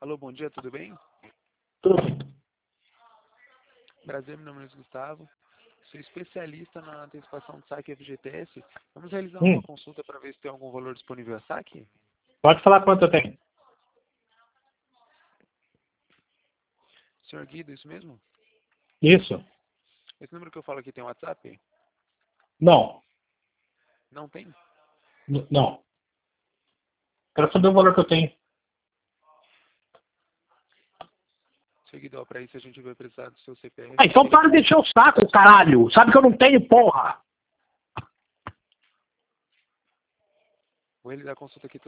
Alô, bom dia, tudo bem? Tudo. Prazer, meu nome é Luiz Gustavo. Sou especialista na antecipação de saque FGTS. Vamos realizar uma consulta para ver se tem algum valor disponível a saque? Pode falar quanto eu tenho. Senhor Guido, isso mesmo? Isso. Esse número que eu falo aqui tem WhatsApp? Não. Não tem? Não. Quero saber o valor que eu tenho. Senhor Guido, para isso a gente vai precisar do seu CPF. Ah, então para de encher o saco, caralho. Sabe que eu não tenho, porra. Vou realizar a consulta aqui